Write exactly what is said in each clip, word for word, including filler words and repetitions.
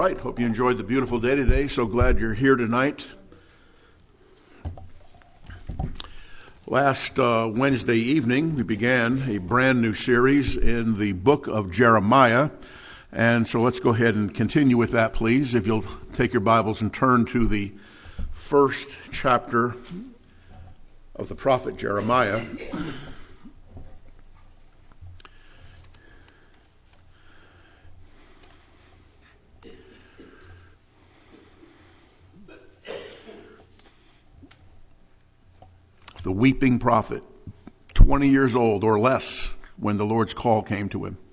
right, hope you enjoyed the beautiful day today. So glad you're here tonight. Last uh, Wednesday evening, we began a brand new series in the book of Jeremiah. And so let's go ahead and continue with that, please. If you'll take your Bibles and turn to the first chapter of the prophet Jeremiah. The weeping prophet, twenty years old or less when the Lord's call came to him.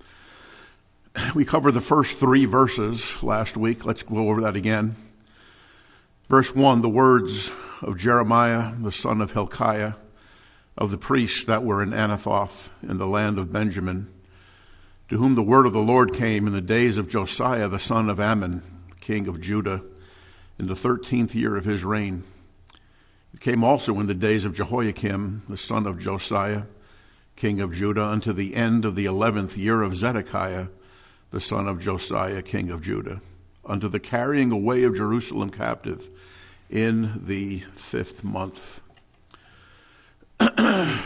We covered the first three verses last week. Let's go over that again. Verse one, the words of Jeremiah, the son of Hilkiah, of the priests that were in Anathoth in the land of Benjamin, to whom the word of the Lord came in the days of Josiah, the son of Ammon, king of Judah, in the thirteenth year of his reign. It came also in the days of Jehoiakim, the son of Josiah, king of Judah, unto the end of the eleventh year of Zedekiah, the son of Josiah, king of Judah, unto the carrying away of Jerusalem captive in the fifth month. Well,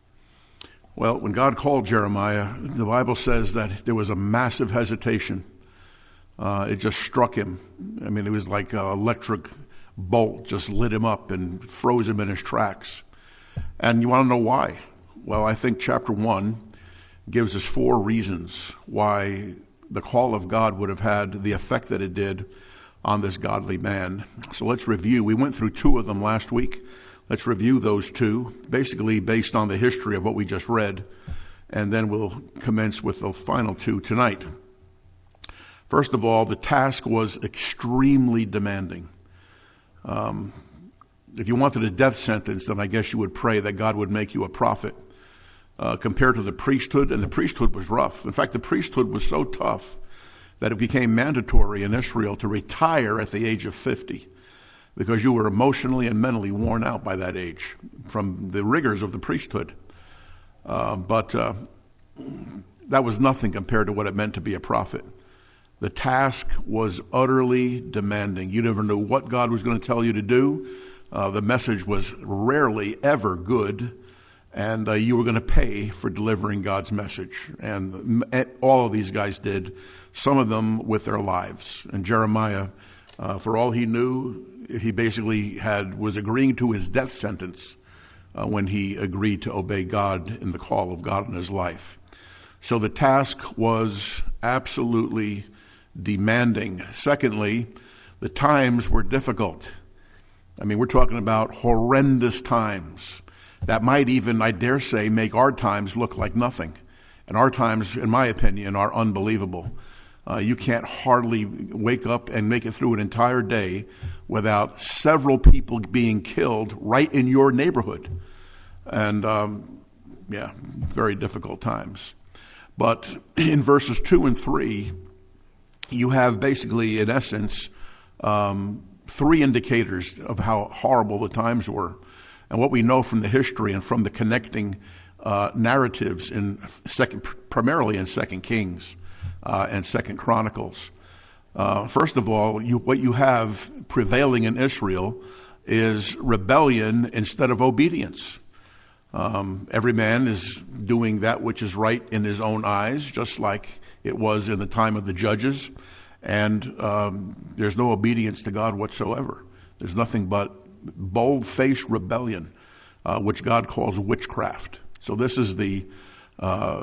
when God called Jeremiah, the Bible says that there was a massive hesitation. Uh, it just struck him. I mean, it was like an electric bolt just lit him up and froze him in his tracks. And you want to know why? Well, I think chapter one gives us four reasons why the call of God would have had the effect that it did on this godly man. So let's review. We went through two of them last week. Let's review those two, basically based on the history of what we just read, and then we'll commence with the final two tonight. First of all, the task was extremely demanding. Um, if you wanted a death sentence, then I guess you would pray that God would make you a prophet. Uh, compared to the priesthood, and the priesthood was rough. In fact, the priesthood was so tough that it became mandatory in Israel to retire at the age of fifty because you were emotionally and mentally worn out by that age from the rigors of the priesthood. Uh, but uh, that was nothing compared to what it meant to be a prophet. The task was utterly demanding. You never knew what God was going to tell you to do. Uh, the message was rarely ever good. And uh, you were going to pay for delivering God's message. And all of these guys did, some of them with their lives. And Jeremiah, uh, for all he knew, he basically had was agreeing to his death sentence uh, when he agreed to obey God in the call of God in his life. So the task was absolutely demanding. Secondly, the times were difficult. I mean, we're talking about horrendous times that might even, I dare say, make our times look like nothing. And our times, in my opinion, are unbelievable. Uh, you can't hardly wake up and make it through an entire day without several people being killed right in your neighborhood. And, um, yeah, very difficult times. But in verses two and three, you have basically, in essence, um, three indicators of how horrible the times were. And what we know from the history and from the connecting uh, narratives in second, primarily in Second Kings uh, and Second Chronicles. Uh, first of all, you, what you have prevailing in Israel is rebellion instead of obedience. Um, every man is doing that which is right in his own eyes, just like it was in the time of the judges. And um, there's no obedience to God whatsoever. There's nothing but bold-faced rebellion, uh, which God calls witchcraft. So this is the uh,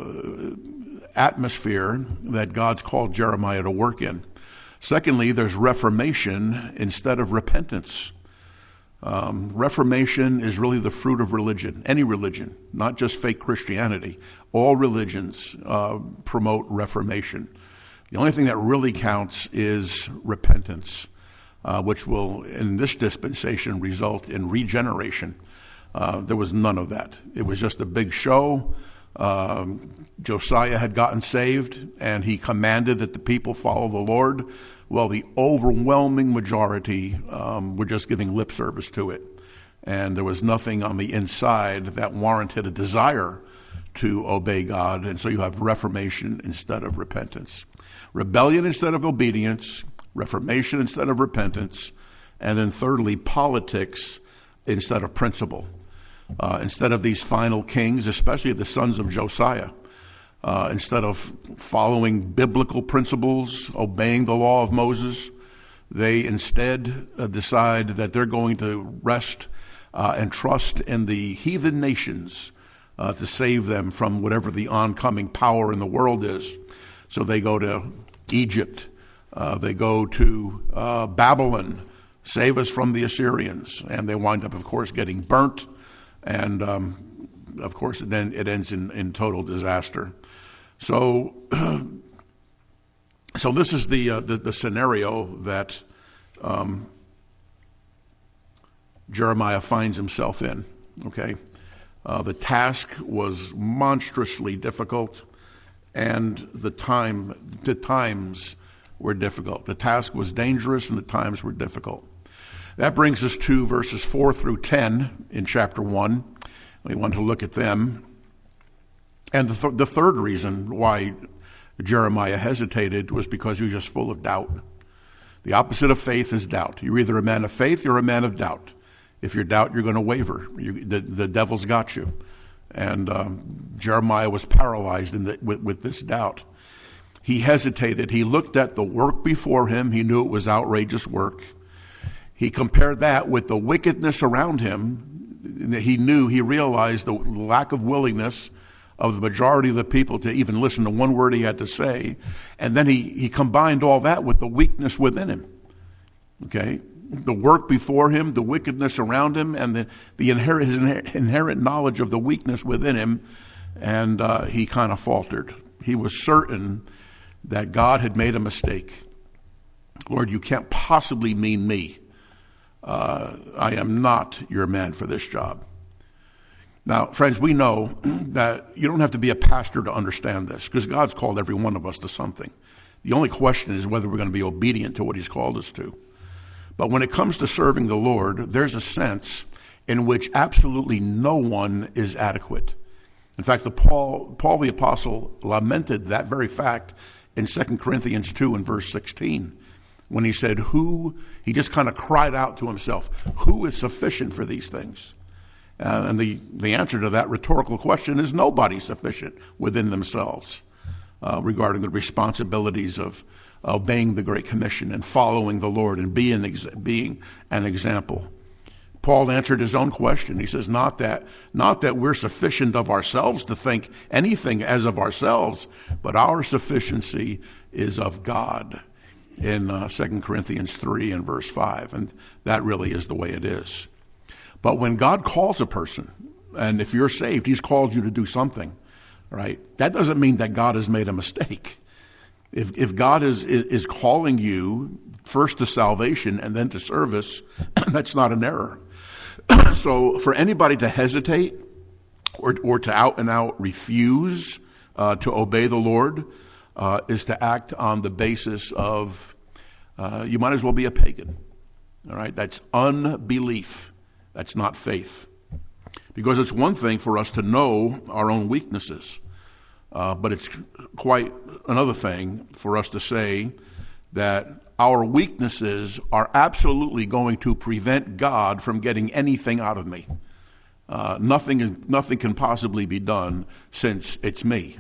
atmosphere that God's called Jeremiah to work in. Secondly, there's reformation instead of repentance. Um, reformation is really the fruit of religion, any religion, not just fake Christianity. All religions uh, promote reformation. The only thing that really counts is repentance. Uh, which will, in this dispensation, result in regeneration. Uh, there was none of that. It was just a big show. Um, Josiah had gotten saved, and he commanded that the people follow the Lord. Well, the overwhelming majority um, were just giving lip service to it. And there was nothing on the inside that warranted a desire to obey God. And so you have reformation instead of repentance. Rebellion instead of obedience. reformation instead of repentance, and then thirdly, politics instead of principle. Uh, instead of these final kings, especially the sons of Josiah, uh, instead of following biblical principles, obeying the law of Moses, they instead uh, decide that they're going to rest uh, and trust in the heathen nations uh, to save them from whatever the oncoming power in the world is. So they go to Egypt, uh, they go to uh, Babylon, save us from the Assyrians, and they wind up, of course, getting burnt. And, um, of course, then it ends in, in total disaster. So so this is the, uh, the, the scenario that um, Jeremiah finds himself in, okay? Uh, the task was monstrously difficult, and the time the times were difficult. The task was dangerous, and the times were difficult. That brings us to verses four through ten in chapter one. We want to look at them. And the, th- the third reason why Jeremiah hesitated was because he was just full of doubt. The opposite of faith is doubt. You're either a man of faith or a man of doubt. If you're doubt, you're going to waver. You, the, the devil's got you. And um, Jeremiah was paralyzed in the, with, with this doubt. He hesitated. He looked at the work before him. He knew it was outrageous work. He compared that with the wickedness around him. He knew, he realized the lack of willingness of the majority of the people to even listen to one word he had to say. And then he, he combined all that with the weakness within him. Okay? The work before him, the wickedness around him, and the, the inherent, his inherent knowledge of the weakness within him. And uh, he kind of faltered. He was certain that God had made a mistake. Lord, you can't possibly mean me. Uh, I am not your man for this job. Now, friends, we know that you don't have to be a pastor to understand this, because God's called every one of us to something. The only question is whether we're going to be obedient to what he's called us to. But when it comes to serving the Lord, there's a sense in which absolutely no one is adequate. In fact, the Paul, Paul the Apostle lamented that very fact in Second Corinthians two and verse sixteen. When he said, who, he just kind of cried out to himself, who is sufficient for these things? Uh, and the, the answer to that rhetorical question is nobody sufficient within themselves uh, regarding the responsibilities of obeying the Great Commission and following the Lord and being, ex- being an example. Paul answered his own question. He says, not that, not that we're sufficient of ourselves to think anything as of ourselves, but our sufficiency is of God. In uh, Second Corinthians three and verse five, and that really is the way it is. But when God calls a person, and if you're saved, he's called you to do something, right? That doesn't mean that God has made a mistake. If if God is is calling you first to salvation and then to service, that's not an error. So for anybody to hesitate or or to out and out refuse uh, to obey the Lord, Uh, is to act on the basis of, uh, you might as well be a pagan. All right? That's unbelief. That's not faith. Because it's one thing for us to know our own weaknesses, uh, but it's quite another thing for us to say that our weaknesses are absolutely going to prevent God from getting anything out of me. Uh, nothing, nothing can possibly be done since it's me.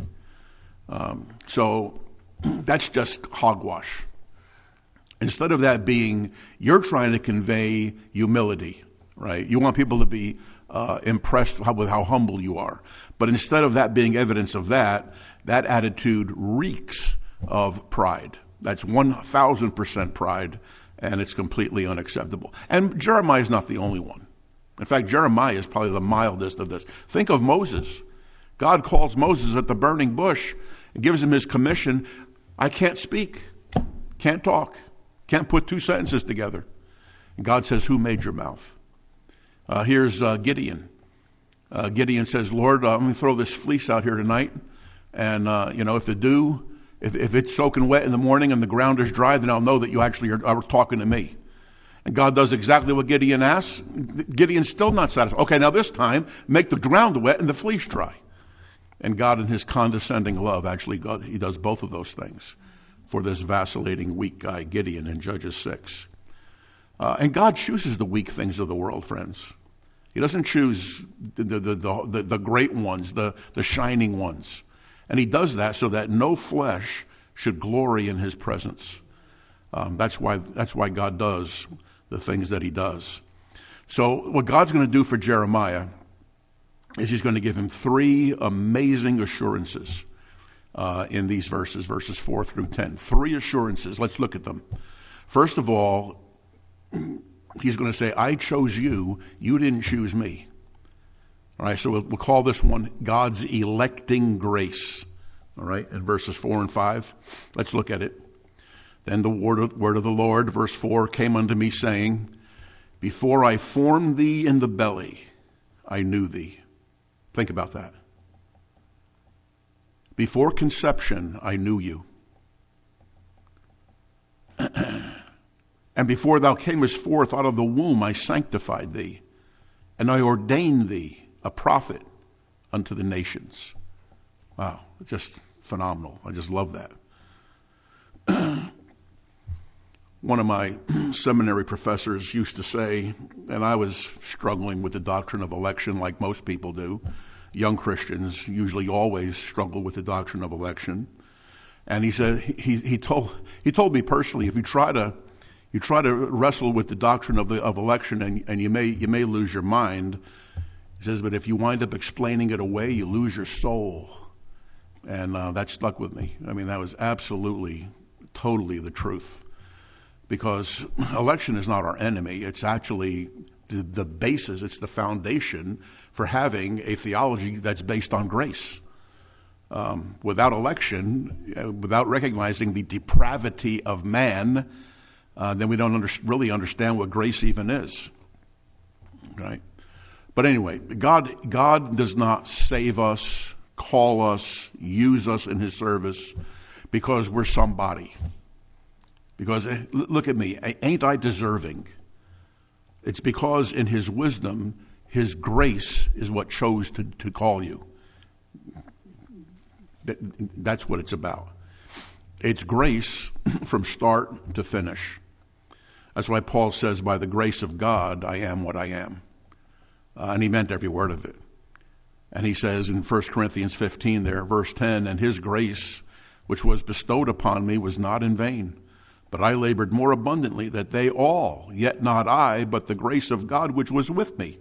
Um, so that's just hogwash. Instead of that being, you're trying to convey humility, right? You want people to be uh, impressed with how humble you are. But instead of that being evidence of that, that attitude reeks of pride. That's one thousand percent pride, and it's completely unacceptable. And Jeremiah is not the only one. In fact, Jeremiah is probably the mildest of this. Think of Moses. God calls Moses at the burning bush and gives him his commission. I can't speak, can't talk, can't put two sentences together. And God says, who made your mouth? Uh, here's uh, Gideon. Uh, Gideon says, Lord, uh, let me throw this fleece out here tonight. And, uh, you know, if the dew, if, if it's soaking wet in the morning and the ground is dry, then I'll know that you actually are, are talking to me. And God does exactly what Gideon asks. Gideon's still not satisfied. Okay, now this time, make the ground wet and the fleece dry. And God, in his condescending love, actually, God, he does both of those things. for this vacillating, weak guy, Gideon, in Judges six. Uh, and God chooses the weak things of the world, friends. He doesn't choose the, the, the, the, the great ones, the, the shining ones. And he does that so that no flesh should glory in his presence. Um, that's why that's why God does the things that he does. So what God's going to do for Jeremiah is he's going to give him three amazing assurances uh, in these verses, verses four through ten. Three assurances. Let's look at them. First of all, he's going to say, I chose you, you didn't choose me. All right, so we'll, we'll call this one God's electing grace. All right, in verses four and five. Let's look at it. Then the word of, word of the Lord, verse four, came unto me, saying, before I formed thee in the belly, I knew thee. Think about that. Before conception, I knew you. And before thou camest forth out of the womb, I sanctified thee, and I ordained thee a prophet unto the nations. Wow, just phenomenal. I just love that. One of my seminary professors used to say, and I was struggling with the doctrine of election like most people do. Young Christians usually always struggle with the doctrine of election. And he said, he, he told he told me personally, if you try to you try to wrestle with the doctrine of the of election, and, and you may you may lose your mind. He says, but if you wind up explaining it away, you lose your soul. And uh, that stuck with me. I mean, that was absolutely, totally the truth. Because election is not our enemy. It's actually the, the basis, it's the foundation for having a theology that's based on grace. Um, without election, uh, without recognizing the depravity of man, uh, then we don't under, really understand what grace even is. Right? But anyway, God, God does not save us, call us, use us in his service because we're somebody. Because, look at me, ain't I deserving? It's because in his wisdom, his grace is what chose to, to call you. That's what it's about. It's grace from start to finish. That's why Paul says, by the grace of God, I am what I am. Uh, and he meant every word of it. And he says in First Corinthians fifteen there, verse ten, and his grace, which was bestowed upon me, was not in vain. But I labored more abundantly that they all, yet not I, but the grace of God which was with me.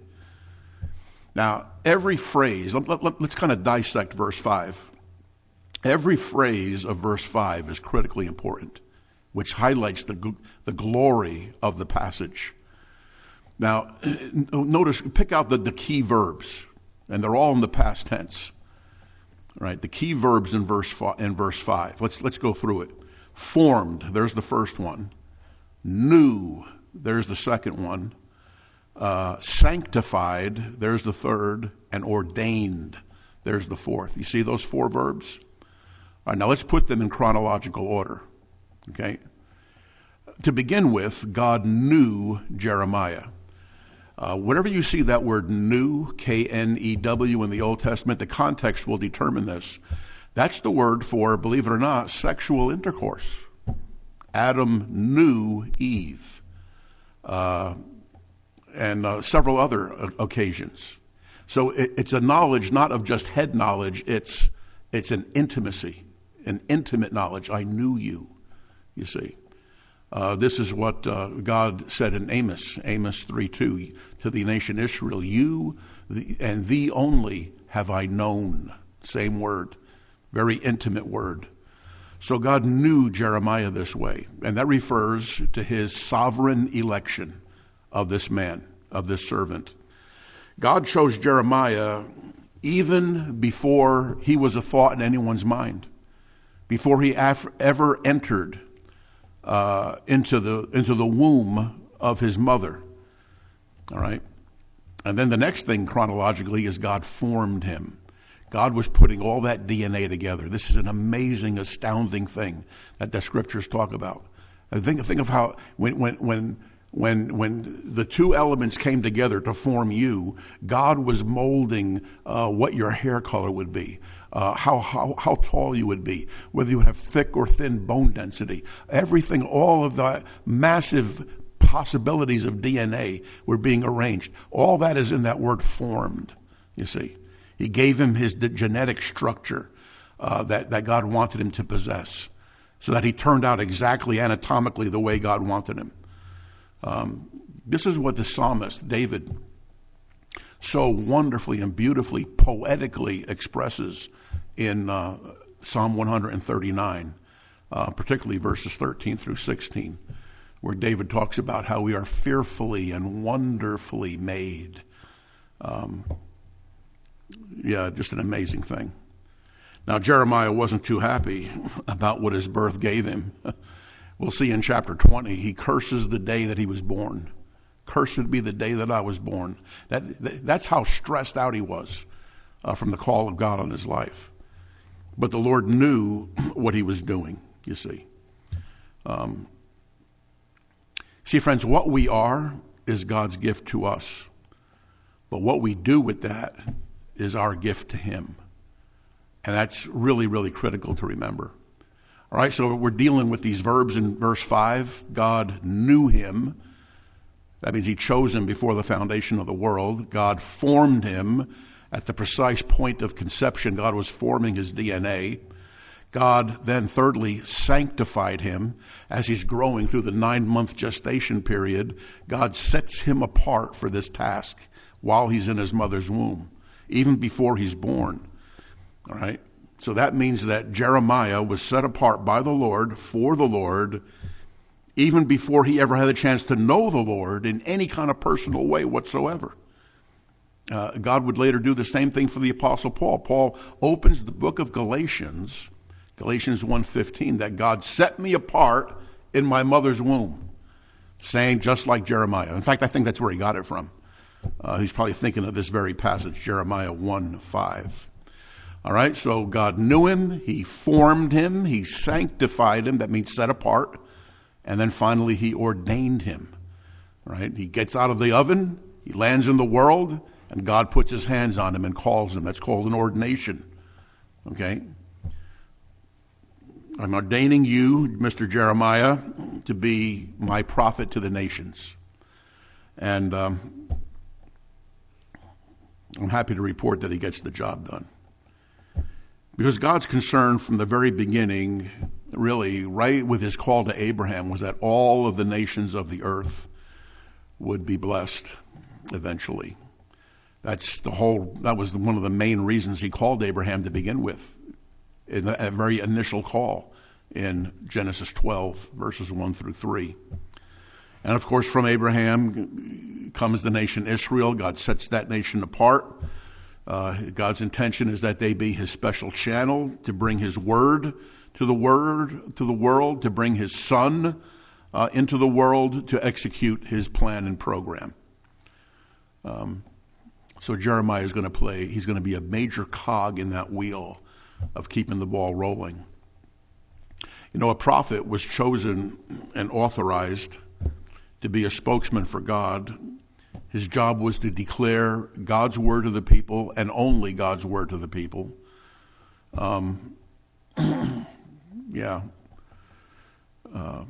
Now, every phrase, let, let, let's kind of dissect verse five. Every phrase of verse five is critically important, which highlights the, the glory of the passage. Now, notice, pick out the, the key verbs, and they're all in the past tense. All right, the key verbs in verse five, in verse five. Let's, let's go through it. Formed, there's the first one. New, there's the second one. Uh, sanctified, there's the third. And ordained, there's the fourth. You see those four verbs? All right, now let's put them in chronological order. Okay? To begin with, God knew Jeremiah. Uh, whenever you see that word knew, K N E W in the Old Testament, the context will determine this. That's the word for, believe it or not, sexual intercourse. Adam knew Eve, uh, and uh, several other uh, occasions. So it, it's a knowledge not of just head knowledge, it's it's an intimacy, an intimate knowledge. I knew you, you see. Uh, this is what uh, God said in Amos, Amos three two, to the nation Israel, you the, and thee only have I known. Same word. Very intimate word. So God knew Jeremiah this way, and that refers to his sovereign election of this man, of this servant. God chose Jeremiah even before he was a thought in anyone's mind, before he af- ever entered uh, into the into the womb of his mother. All right, and then the next thing chronologically is God formed him. God was putting all that D N A together. This is an amazing, astounding thing that the scriptures talk about. And think, think of how when when when When when the two elements came together to form you, God was molding uh, what your hair color would be, uh, how, how how tall you would be, whether you would have thick or thin bone density. Everything, all of the massive possibilities of D N A were being arranged. All that is in that word formed, you see. He gave him his genetic structure uh, that, that God wanted him to possess, so that he turned out exactly anatomically the way God wanted him. Um, this is what the psalmist, David, so wonderfully and beautifully, poetically expresses in uh, Psalm one thirty-nine, uh, particularly verses thirteen through sixteen, where David talks about how we are fearfully and wonderfully made. Um, yeah, just an amazing thing. Now, Jeremiah wasn't too happy about what his birth gave him. We'll see in chapter twenty, he curses the day that he was born. Cursed be the day that I was born. That, that That's how stressed out he was uh, from the call of God on his life. But the Lord knew what he was doing, you see. Um, see, friends, what we are is God's gift to us. But what we do with that is our gift to him. And that's really, really critical to remember. All right, so we're dealing with these verbs in verse five. God knew him. That means he chose him before the foundation of the world. God formed him at the precise point of conception. God was forming his D N A. God then, thirdly, sanctified him as he's growing through the nine-month gestation period. God sets him apart for this task while he's in his mother's womb, even before he's born. All right? So that means that Jeremiah was set apart by the Lord for the Lord even before he ever had a chance to know the Lord in any kind of personal way whatsoever. Uh, God would later do the same thing for the Apostle Paul. Paul opens the book of Galatians, Galatians one fifteen, that God set me apart in my mother's womb, saying just like Jeremiah. In fact, I think that's where he got it from. Uh, he's probably thinking of this very passage, Jeremiah one five. All right, so God knew him, he formed him, he sanctified him, that means set apart, and then finally he ordained him. All right, he gets out of the oven, he lands in the world, and God puts his hands on him and calls him. That's called an ordination. Okay? I'm ordaining you, Mister Jeremiah, to be my prophet to the nations. And um, I'm happy to report that he gets the job done. Because God's concern from the very beginning, really, right with his call to Abraham, was that all of the nations of the earth would be blessed eventually. That's the whole, that was one of the main reasons he called Abraham to begin with, in a very initial call in Genesis twelve, verses one through three. And of course, from Abraham comes the nation Israel. God sets that nation apart. Uh, God's intention is that they be his special channel to bring his word to the word to the world, to bring his son uh, into the world to execute his plan and program. Um, so Jeremiah is going to play. He's going to be a major cog in that wheel of keeping the ball rolling. You know, a prophet was chosen and authorized to be a spokesman for God. His job was to declare God's word to the people and only God's word to the people. Um, yeah. Uh,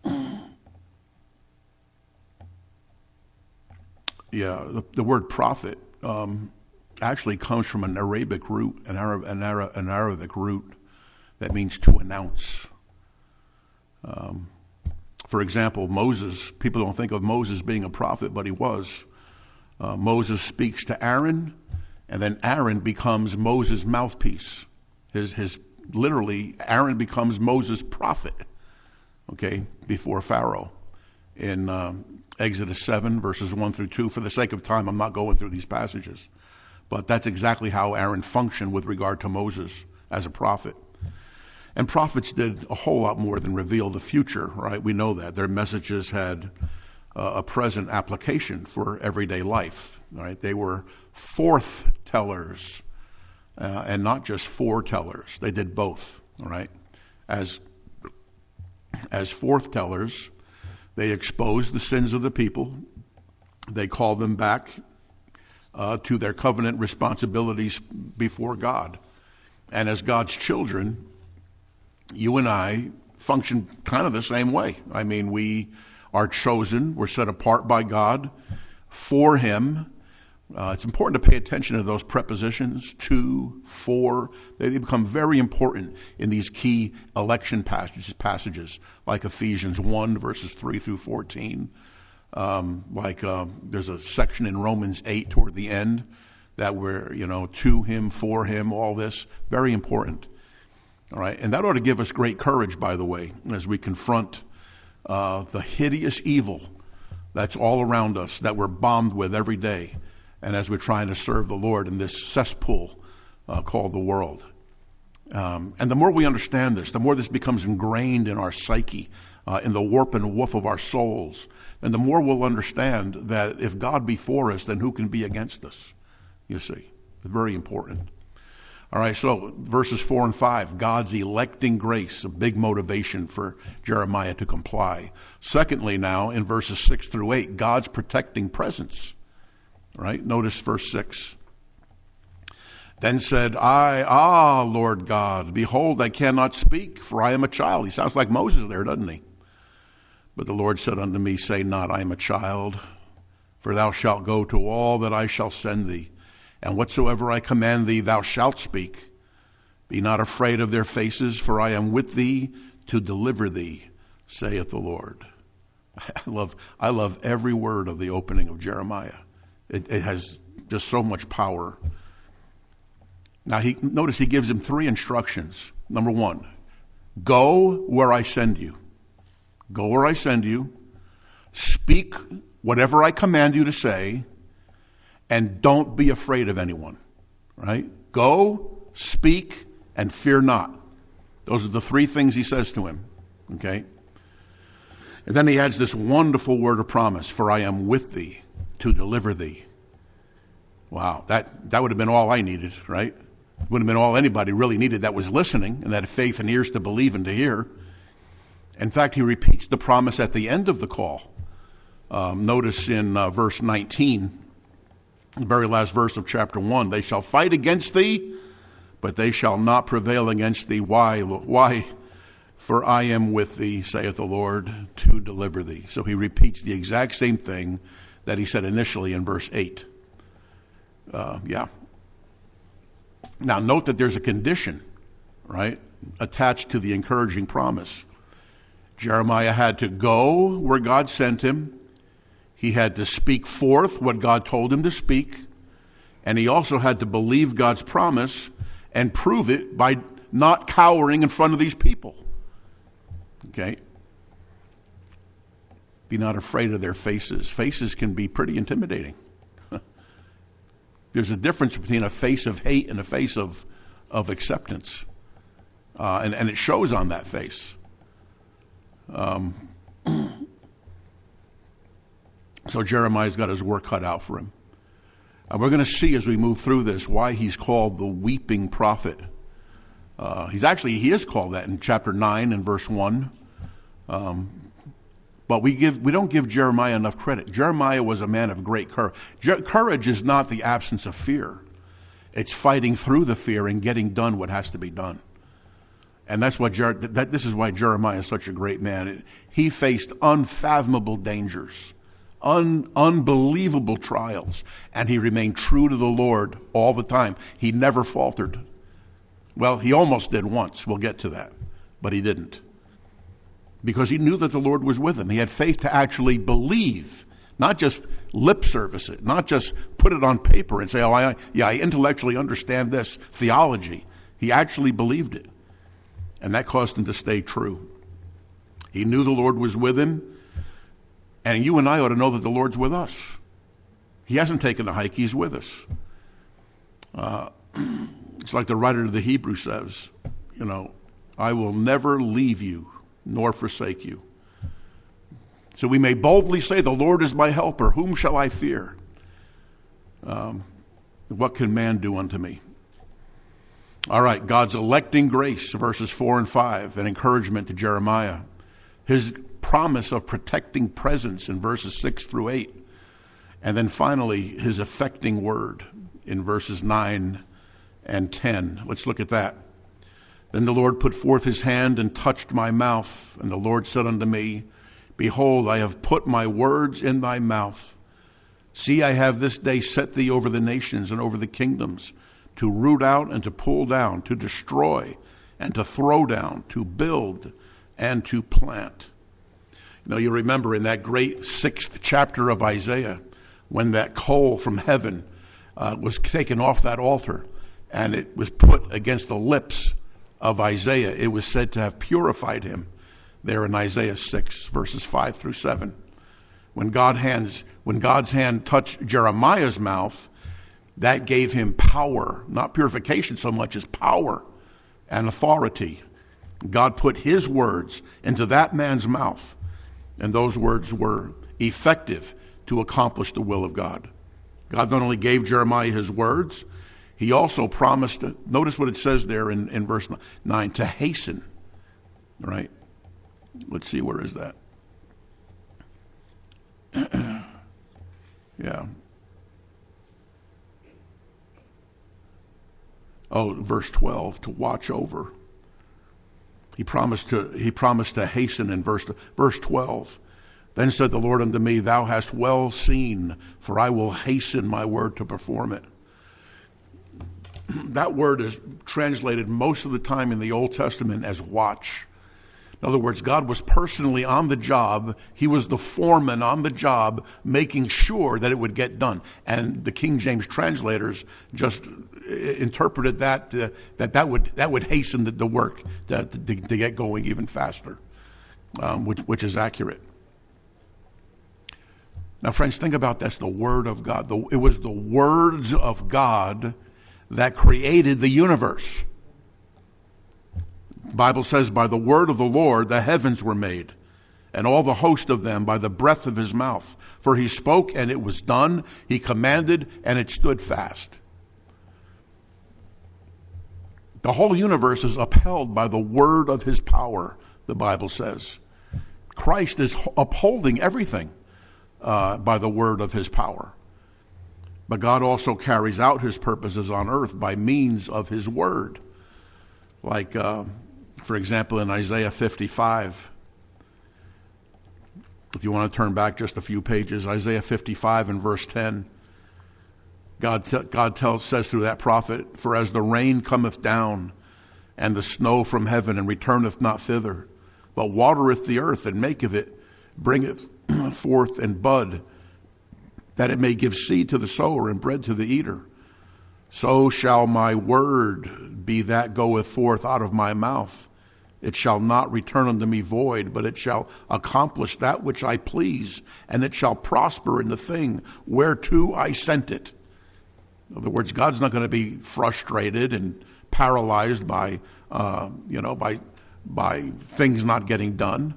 yeah, the, the word prophet um, actually comes from an Arabic root, an, Arab, an, Arab, an Arabic root that means to announce. Um, for example, Moses, people don't think of Moses being a prophet, but he was. Uh, Moses speaks to Aaron, and then Aaron becomes Moses' mouthpiece. His, his, literally, Aaron becomes Moses' prophet, okay, before Pharaoh. In uh, Exodus seven, verses one through two, for the sake of time, I'm not going through these passages, but that's exactly how Aaron functioned with regard to Moses as a prophet. And prophets did a whole lot more than reveal the future, right? We know that. Their messages had uh, a present application for everyday life, right? They were forth-tellers uh, and not just foretellers. They did both, all right? As, as forth-tellers, They expose the sins of the people. They call them back uh, to their covenant responsibilities before God. And as God's children, you and I function kind of the same way. I mean, we are chosen. We're set apart by God for him. Uh, it's important to pay attention to those prepositions, to, for. They become very important in these key election passages, passages like Ephesians one, verses three through fourteen. Um, like uh, there's a section in Romans eight toward the end that we're, you know, to him, for him, all this. Very important. All right. And that ought to give us great courage, by the way, as we confront uh, the hideous evil that's all around us, that we're bombed with every day. And as we're trying to serve the Lord in this cesspool uh, called the world. Um, and the more we understand this, the more this becomes ingrained in our psyche, uh, in the warp and woof of our souls, and the more we'll understand that if God be for us, then who can be against us? You see, it's very important. All right, so verses four and five, God's electing grace, a big motivation for Jeremiah to comply. Secondly, now, in verses six through eight, God's protecting presence. Right? Notice verse six. Then said I, ah, Lord God, behold, I cannot speak, for I am a child. He sounds like Moses there, doesn't he? But the Lord said unto me, say not, I am a child, for thou shalt go to all that I shall send thee, and whatsoever I command thee, thou shalt speak. Be not afraid of their faces, for I am with thee to deliver thee, saith the Lord. I love, I love every word of the opening of Jeremiah. It, it has just so much power. Now, he notice he gives him three instructions. Number one, go where I send you. Go where I send you. Speak whatever I command you to say, and don't be afraid of anyone. Right? Go, speak, and fear not. Those are the three things he says to him. Okay? And then he adds this wonderful word of promise, for I am with thee to deliver thee. Wow, that, that would have been all I needed, right? Would have been all anybody really needed that was listening and that had faith and ears to believe and to hear. In fact, he repeats the promise at the end of the call. Um, notice in uh, verse nineteen, the very last verse of chapter one, they shall fight against thee, but they shall not prevail against thee. Why? Why? For I am with thee, saith the Lord, to deliver thee. So he repeats the exact same thing that he said initially in verse eight. Uh, yeah. Now, note that there's a condition, right, attached to the encouraging promise. Jeremiah had to go where God sent him. He had to speak forth what God told him to speak. And he also had to believe God's promise and prove it by not cowering in front of these people. Okay? Be not afraid of their faces. Faces can be pretty intimidating. There's a difference between a face of hate and a face of, of acceptance. Uh, and, and it shows on that face. Um, so Jeremiah's got his work cut out for him. And we're going to see as we move through this why he's called the weeping prophet. Uh, he's actually, he is called that in chapter nine and verse one. Um, but we give we don't give Jeremiah enough credit. Jeremiah was a man of great courage. Je- courage is not the absence of fear. It's fighting through the fear and getting done what has to be done. And that's what Jer- that this is why Jeremiah is such a great man. It, he faced unfathomable dangers, un, unbelievable trials, and he remained true to the Lord all the time. He never faltered. Well, he almost did once. We'll get to that. But he didn't. Because he knew that the Lord was with him. He had faith to actually believe, not just lip service it, not just put it on paper and say, oh, I, yeah, I intellectually understand this theology. He actually believed it. And that caused him to stay true. He knew the Lord was with him. And you and I ought to know that the Lord's with us. He hasn't taken a hike. He's with us. Uh, it's like the writer of the Hebrews says, you know, I will never leave you nor forsake you. So we may boldly say, the Lord is my helper. Whom shall I fear? Um, what can man do unto me? All right, God's electing grace, verses four and five, an encouragement to Jeremiah. His promise of protecting presence in verses six through eight. And then finally, his affecting word in verses nine and ten. Let's look at that. Then the Lord put forth his hand and touched my mouth. And the Lord said unto me, Behold, I have put my words in thy mouth. See, I have this day set thee over the nations and over the kingdoms, to root out and to pull down, to destroy and to throw down, to build and to plant. You know, you remember in that great sixth chapter of Isaiah, when that coal from heaven uh, was taken off that altar and it was put against the lips of Isaiah, it was said to have purified him. There in Isaiah six, verses five through seven. When God hands, when God's hand touched Jeremiah's mouth, that gave him power, not purification so much as power and authority. God put his words into that man's mouth, and those words were effective to accomplish the will of God. God not only gave Jeremiah his words, he also promised, notice what it says there in, in verse nine, to hasten, right? Let's see, where is that? Yeah. Oh, verse twelve, to watch over. He promised to he promised to hasten in verse verse twelve. Then said the Lord unto me, Thou hast well seen, for I will hasten my word to perform it. That word is translated most of the time in the Old Testament as watch. In other words, God was personally on the job. He was the foreman on the job, making sure that it would get done. And the King James translators just interpreted that uh, that that would that would hasten the, the work to, to, to get going even faster, um, which which is accurate. Now, friends, think about this: the Word of God. The, it was the words of God that created the universe. The Bible says, by the word of the Lord the heavens were made, and all the host of them by the breath of his mouth. For he spoke, and it was done. He commanded, and it stood fast. The whole universe is upheld by the word of his power, the Bible says. Christ is upholding everything uh, by the word of his power. But God also carries out his purposes on earth by means of his word. Like, uh, for example, in Isaiah fifty-five, if you want to turn back just a few pages, Isaiah fifty-five and verse ten, God, t- God tells, says through that prophet, For as the rain cometh down, and the snow from heaven, and returneth not thither, but watereth the earth, and maketh it, bringeth forth and bud, that it may give seed to the sower and bread to the eater, so shall my word be that goeth forth out of my mouth. It shall not return unto me void, but it shall accomplish that which I please, and it shall prosper in the thing whereto I sent it. In other words, God's not going to be frustrated and paralyzed by, uh, you know, by by things not getting done.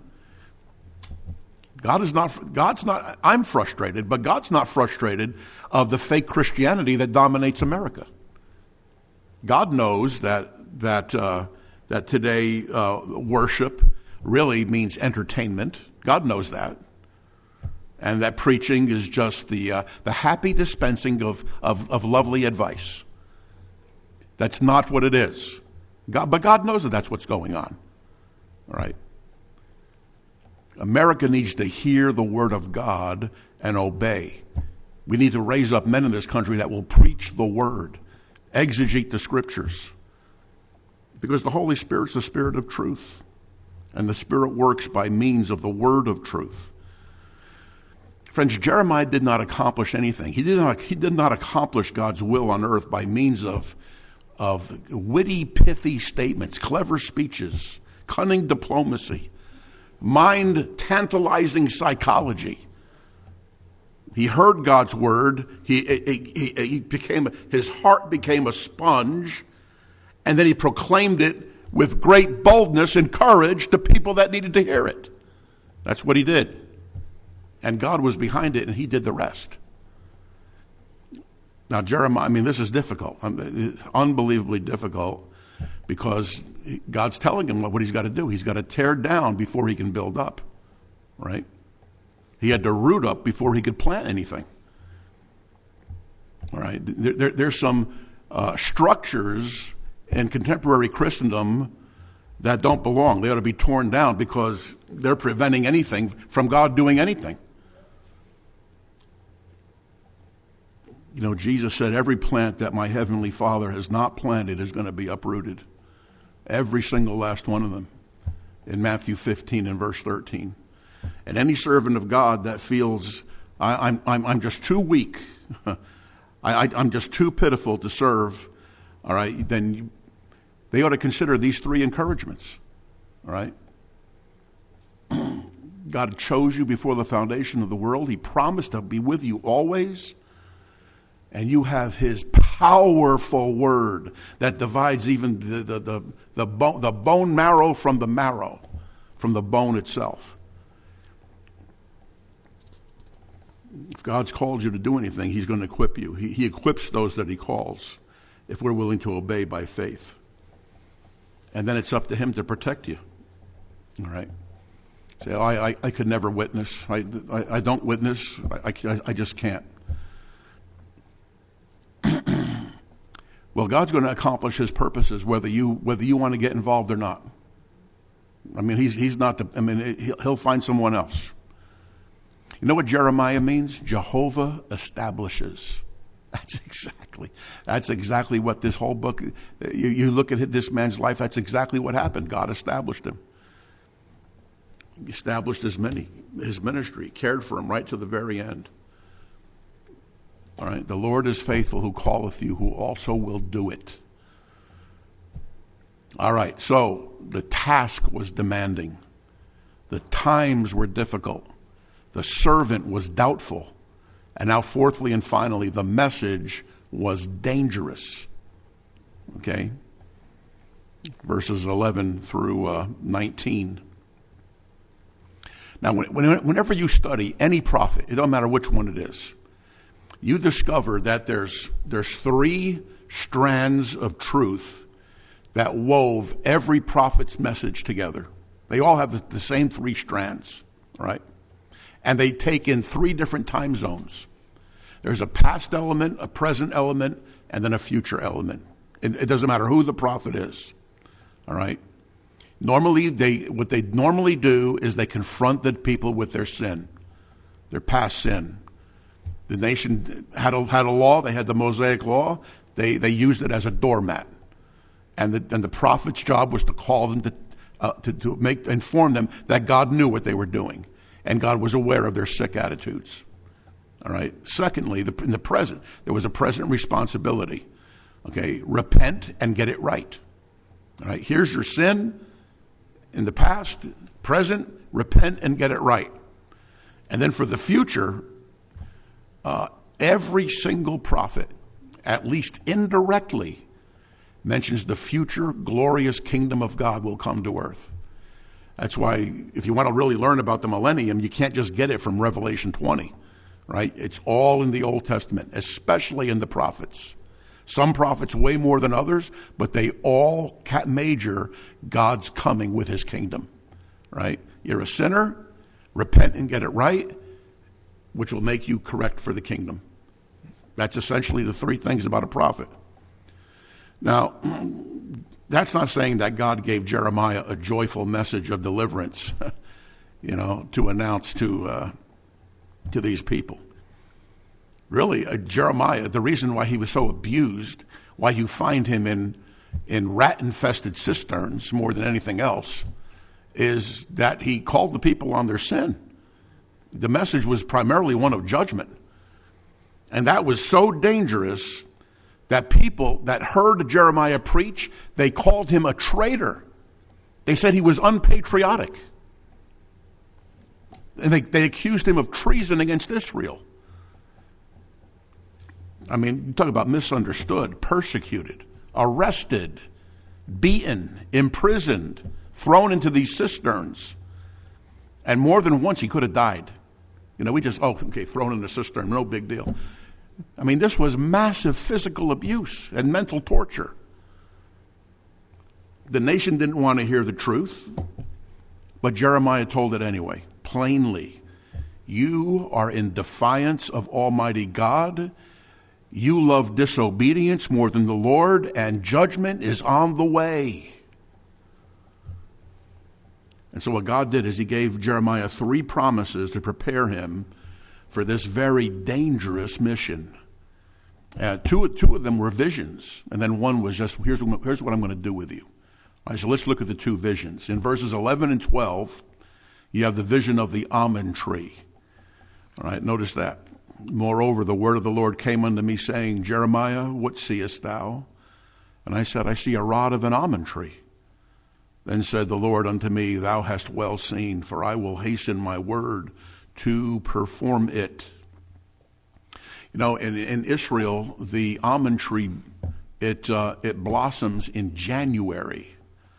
God is not, God's not, I'm frustrated, but God's not frustrated of the fake Christianity that dominates America. God knows that, that, uh, that today uh, worship really means entertainment. God knows that. And that preaching is just the, uh, the happy dispensing of, of, of lovely advice. That's not what it is. God, but God knows that that's what's going on. All right. America needs to hear the word of God and obey. We need to raise up men in this country that will preach the word, exegete the scriptures. Because the Holy Spirit's the Spirit of truth. And the Spirit works by means of the word of truth. Friends, Jeremiah did not accomplish anything. He did not, he did not accomplish God's will on earth by means of, of witty, pithy statements, clever speeches, cunning diplomacy, mind-tantalizing psychology. He heard God's word. He, he, he, he became, his heart became a sponge, and then he proclaimed it with great boldness and courage to people that needed to hear it. That's what he did. And God was behind it, and he did the rest. Now, Jeremiah, I mean, this is difficult, unbelievably difficult, because God's telling him what he's got to do. He's got to tear down before he can build up. right? He had to root up before he could plant anything. All right, there, there, there's some uh, structures in contemporary Christendom that don't belong. They ought to be torn down because they're preventing anything from God doing anything. You know, Jesus said, every plant that my heavenly Father has not planted is going to be uprooted. Every single last one of them. In Matthew fifteen and verse thirteen. And any servant of God that feels, I, I'm, I'm, I'm just too weak, I, I, I'm just too pitiful to serve, all right, then you, they ought to consider these three encouragements, all right? God chose you before the foundation of the world. He promised to be with you always. And you have his powerful word that divides even the, the, the, the, bone, the bone marrow from the marrow, from the bone itself. If God's called you to do anything, he's going to equip you. He, he equips those that he calls if we're willing to obey by faith. And then it's up to him to protect you. All right? Say, oh, I, I, I could never witness. I, I, I don't witness. I, I, I just can't. Well, God's going to accomplish his purposes whether you whether you want to get involved or not. I mean, he's he's not the. I mean, he'll, he'll find someone else. You know what Jeremiah means? Jehovah establishes. That's exactly that's exactly what this whole book. You, you look at this man's life. That's exactly what happened. God established him. He established his many his ministry, cared for him right to the very end. All right, the Lord is faithful who calleth you, who also will do it. All right, so the task was demanding. The times were difficult. The servant was doubtful. And now fourthly and finally, the message was dangerous. Okay? Verses eleven through uh, nineteen. Now, whenever you study any prophet, it doesn't matter which one it is, you discover that there's there's three strands of truth that wove every prophet's message together. They all have the, the same three strands, right? And they take in three different time zones. There's a past element, a present element, and then a future element. It, it doesn't matter who the prophet is, all right? Normally, they what they normally do is they confront the people with their sin, their past sin. The nation had a, had a law. They had the Mosaic law. They they used it as a doormat, and the and the prophet's job was to call them to uh, to, to make inform them that God knew what they were doing, and God was aware of their sick attitudes. All right. Secondly, the, in the present, there was a present responsibility. Okay, repent and get it right. All right. Here's your sin in the past, present. Repent and get it right, and then for the future. Uh, every single prophet, at least indirectly, mentions the future glorious kingdom of God will come to earth. That's why if you want to really learn about the millennium, you can't just get it from Revelation twenty, right? It's all in the Old Testament, especially in the prophets. Some prophets way more than others, but they all major God's coming with his kingdom, right? You're a sinner, repent and get it right, which will make you correct for the kingdom. That's essentially the three things about a prophet. Now, that's not saying that God gave Jeremiah a joyful message of deliverance, you know, to announce to uh, to these people. Really, uh, Jeremiah, the reason why he was so abused, why you find him in in rat-infested cisterns more than anything else, is that he called the people on their sin. The message was primarily one of judgment. And that was so dangerous that people that heard Jeremiah preach, they called him a traitor. They said he was unpatriotic. And they, they accused him of treason against Israel. I mean, you talk about misunderstood, persecuted, arrested, beaten, imprisoned, thrown into these cisterns. And more than once he could have died. You know, we just, oh, okay, thrown in a cistern, no big deal. I mean, this was massive physical abuse and mental torture. The nation didn't want to hear the truth, but Jeremiah told it anyway. plainly, you are in defiance of Almighty God. You love disobedience more than the Lord, and judgment is on the way. And so what God did is he gave Jeremiah three promises to prepare him for this very dangerous mission. Uh, two, two of them were visions, and then one was just, here's, here's what I'm going to do with you. All right, so let's look at the two visions. In verses eleven and twelve, you have the vision of the almond tree. All right, notice that. Moreover, the word of the Lord came unto me, saying, Jeremiah, what seest thou? And I said, I see a rod of an almond tree. Then said the Lord unto me, thou hast well seen, for I will hasten my word to perform it. You know, in, in Israel, the almond tree, it uh, it blossoms in January.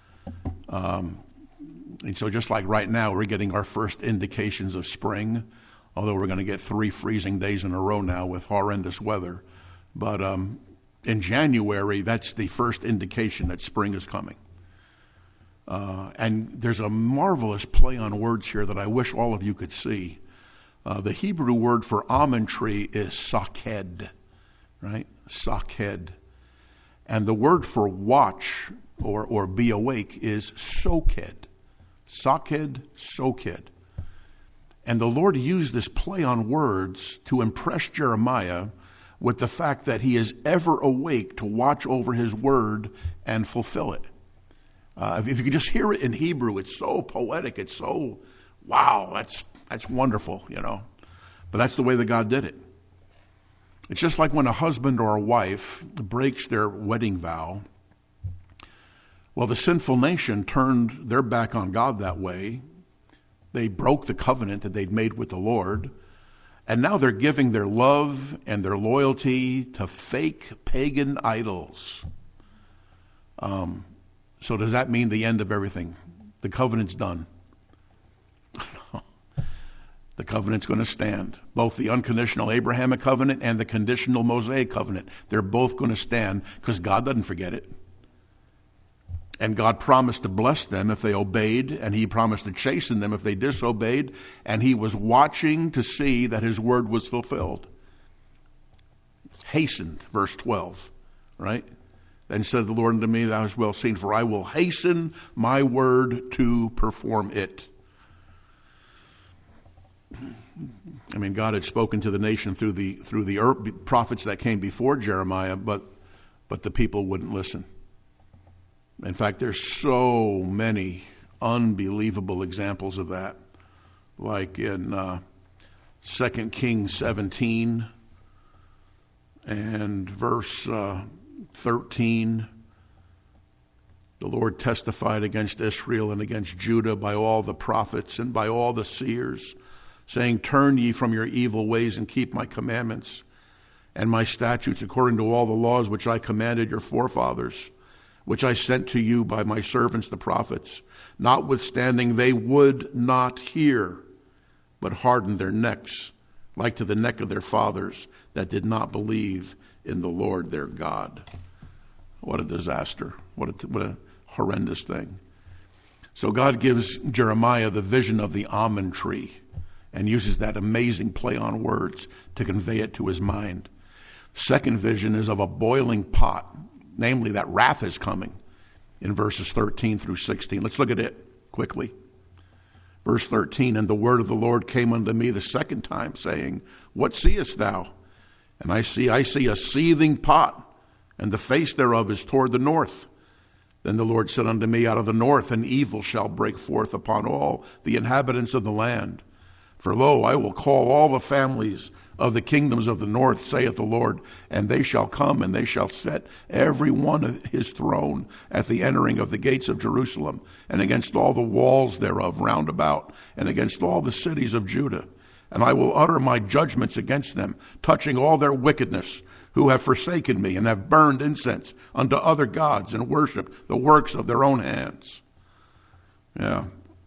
Um, and so just like right now, we're getting our first indications of spring, although we're going to get three freezing days in a row now with horrendous weather. But um, in January, that's the first indication that spring is coming. Uh, and there's a marvelous play on words here that I wish all of you could see. Uh, the Hebrew word for almond tree is saked, right? Saked. And the word for watch or, or be awake is soked. Saked, soked. And the Lord used this play on words to impress Jeremiah with the fact that he is ever awake to watch over his word and fulfill it. Uh, if you could just hear it in Hebrew, it's so poetic. It's so, wow, that's that's wonderful, you know. But that's the way that God did it. It's just like when a husband or a wife breaks their wedding vow. Well, the sinful nation turned their back on God that way. They broke the covenant that they'd made with the Lord. And now they're giving their love and their loyalty to fake pagan idols. Um. So does that mean the end of everything? The covenant's done. The covenant's going to stand. Both the unconditional Abrahamic covenant and the conditional Mosaic covenant. They're both going to stand because God doesn't forget it. And God promised to bless them if they obeyed, and he promised to chasten them if they disobeyed, and he was watching to see that his word was fulfilled. Hastened, verse twelve, right? Then said the Lord unto me, thou hast well seen, for I will hasten my word to perform it. I mean, God had spoken to the nation through the through the prophets that came before Jeremiah, but but the people wouldn't listen. In fact, there's so many unbelievable examples of that, like in uh, Second Kings seventeen and verse Uh, thirteen, the Lord testified against Israel and against Judah by all the prophets and by all the seers, saying, turn ye from your evil ways and keep my commandments and my statutes according to all the laws which I commanded your forefathers, which I sent to you by my servants the prophets. Notwithstanding, they would not hear, but hardened their necks, like to the neck of their fathers that did not believe in the Lord their God. What a disaster. What a, what a horrendous thing. So God gives Jeremiah the vision of the almond tree and uses that amazing play on words to convey it to his mind. Second vision is of a boiling pot, namely that wrath is coming, in verses thirteen through sixteen. Let's look at it quickly. Verse thirteen, and the word of the Lord came unto me the second time, saying, what seest thou? And I see, I see a seething pot, and the face thereof is toward the north. Then the Lord said unto me, out of the north an evil shall break forth upon all the inhabitants of the land. For lo, I will call all the families of the kingdoms of the north, saith the Lord, and they shall come, and they shall set every one of his throne at the entering of the gates of Jerusalem, and against all the walls thereof round about, and against all the cities of Judah. And I will utter my judgments against them, touching all their wickedness, who have forsaken me, and have burned incense unto other gods, and worshipped the works of their own hands. Yeah.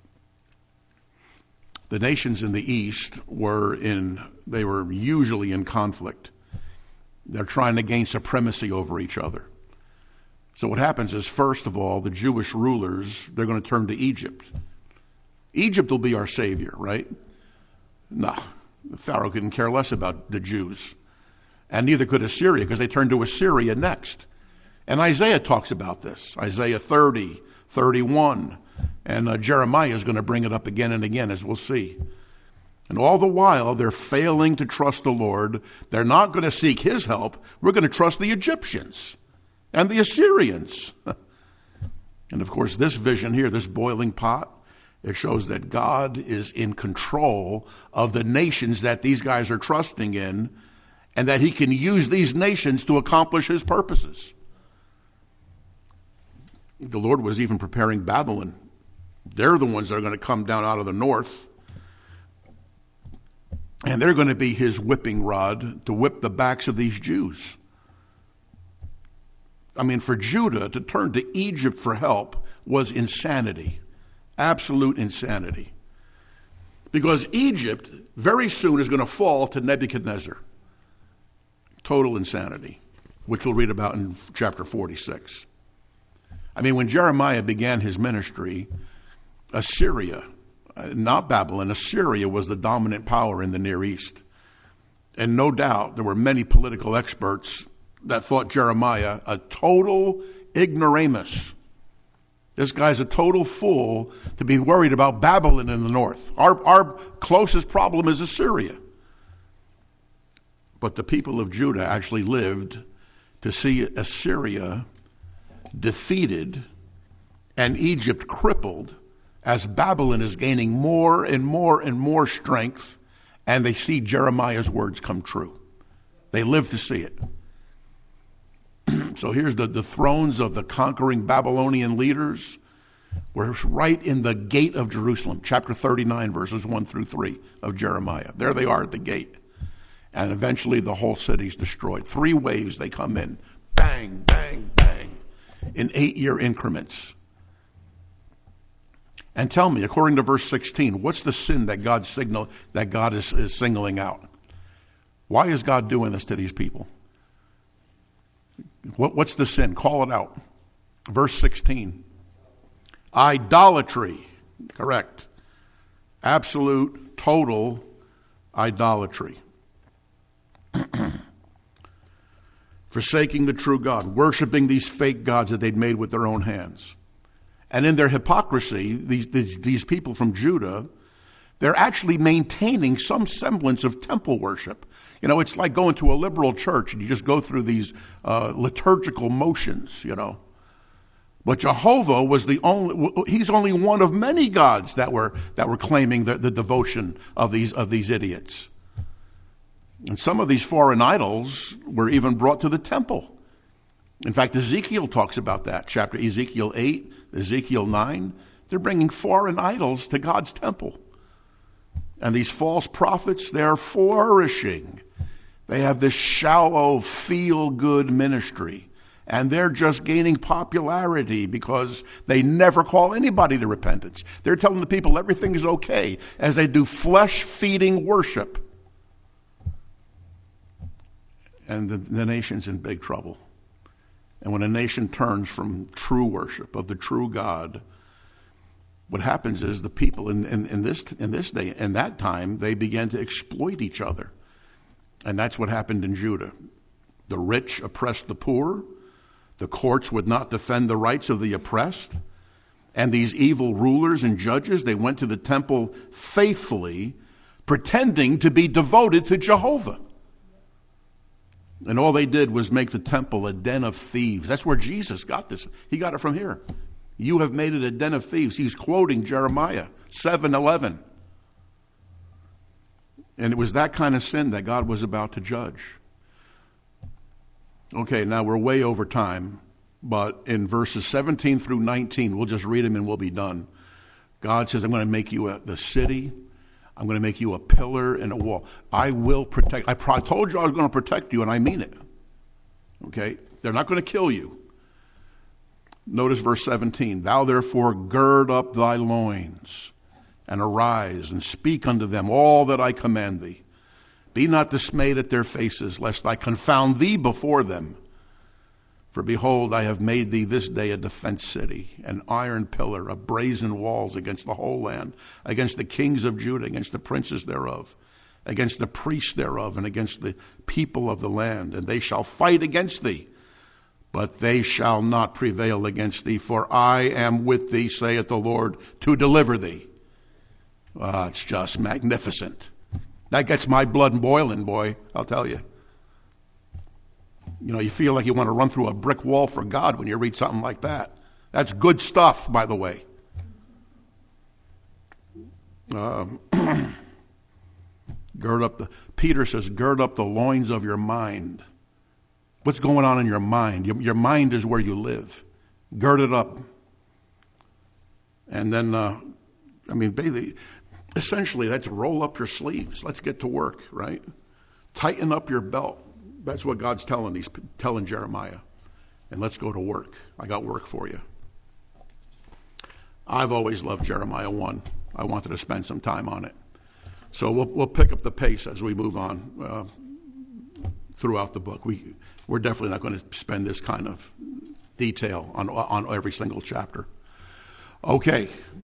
The nations in the east were in, they were usually in conflict. They're trying to gain supremacy over each other. So what happens is, first of all, the Jewish rulers, they're going to turn to Egypt. Egypt will be our savior, right? No, Pharaoh couldn't care less about the Jews. And neither could Assyria, because they turned to Assyria next. And Isaiah talks about this. Isaiah thirty, thirty-one. And uh, Jeremiah is going to bring it up again and again, as we'll see. And all the while, they're failing to trust the Lord. They're not going to seek his help. We're going to trust the Egyptians and the Assyrians. And of course, this vision here, this boiling pot, it shows that God is in control of the nations that these guys are trusting in, and that he can use these nations to accomplish his purposes. The Lord was even preparing Babylon. They're the ones that are going to come down out of the north. And they're going to be his whipping rod to whip the backs of these Jews. I mean, for Judah to turn to Egypt for help was insanity. Absolute insanity. Because Egypt very soon is going to fall to Nebuchadnezzar. Total insanity, which we'll read about in chapter forty-six. I mean, when Jeremiah began his ministry, Assyria, not Babylon, Assyria was the dominant power in the Near East. And no doubt there were many political experts that thought Jeremiah a total ignoramus. This guy's a total fool to be worried about Babylon in the north. Our, our closest problem is Assyria. But the people of Judah actually lived to see Assyria defeated and Egypt crippled as Babylon is gaining more and more and more strength, and they see Jeremiah's words come true. They live to see it. So here's the, the thrones of the conquering Babylonian leaders were right in the gate of Jerusalem, chapter thirty-nine, verses one through three of Jeremiah. There they are at the gate. And eventually the whole city's destroyed. Three waves they come in. Bang, bang, bang. In eight-year increments. And tell me, according to verse sixteen, what's the sin that God signal that God is, is singling out? Why is God doing this to these people? What, what's the sin? Call it out. Verse sixteen. Idolatry. Correct. Absolute, total idolatry. Forsaking the true God, worshiping these fake gods that they'd made with their own hands. And in their hypocrisy, these, these, these people from Judah, they're actually maintaining some semblance of temple worship. You know, it's like going to a liberal church and you just go through these uh, liturgical motions, you know. But Jehovah was the only, he's only one of many gods that were that were claiming the, the devotion of these of these idiots. And some of these foreign idols were even brought to the temple. In fact, Ezekiel talks about that. Chapter Ezekiel eight, Ezekiel nine. They're bringing foreign idols to God's temple. And these false prophets, they're flourishing. They have this shallow, feel-good ministry. And they're just gaining popularity because they never call anybody to repentance. They're telling the people everything is okay as they do flesh-feeding worship. And the, the nation's in big trouble. And when a nation turns from true worship of the true God, what happens is the people in, in, in this in this day, in that time, they began to exploit each other. And that's what happened in Judah. The rich oppressed the poor. The courts would not defend the rights of the oppressed. And these evil rulers and judges, they went to the temple faithfully, pretending to be devoted to Jehovah. And all they did was make the temple a den of thieves. That's where Jesus got this. He got it from here. You have made it a den of thieves. He's quoting Jeremiah seven eleven. And it was that kind of sin that God was about to judge. Okay, now we're way over time, but in verses seventeen through nineteen, we'll just read them and we'll be done. God says, I'm going to make you a, the city. I'm going to make you a pillar and a wall. I will protect. I, pro- I told you I was going to protect you, and I mean it. Okay? They're not going to kill you. Notice verse seventeen. Thou therefore gird up thy loins, and arise, and speak unto them all that I command thee. Be not dismayed at their faces, lest I confound thee before them. For behold, I have made thee this day a defense city, an iron pillar, a brazen walls against the whole land, against the kings of Judah, against the princes thereof, against the priests thereof, and against the people of the land. And they shall fight against thee, but they shall not prevail against thee, for I am with thee, saith the Lord, to deliver thee. Uh, it's just magnificent. That gets my blood boiling, boy, I'll tell you. You know, you feel like you want to run through a brick wall for God when you read something like that. That's good stuff, by the way. Um, gird up the, Peter says, gird up the loins of your mind. What's going on in your mind? Your, your mind is where you live. Gird it up. And then, uh, I mean, basically, essentially, that's roll up your sleeves. Let's get to work, right? Tighten up your belt. That's what God's telling He's telling Jeremiah. And let's go to work. I got work for you. I've always loved Jeremiah one. I wanted to spend some time on it. So we'll we'll pick up the pace as we move on uh, throughout the book. We we're definitely not going to spend this kind of detail on on every single chapter. Okay.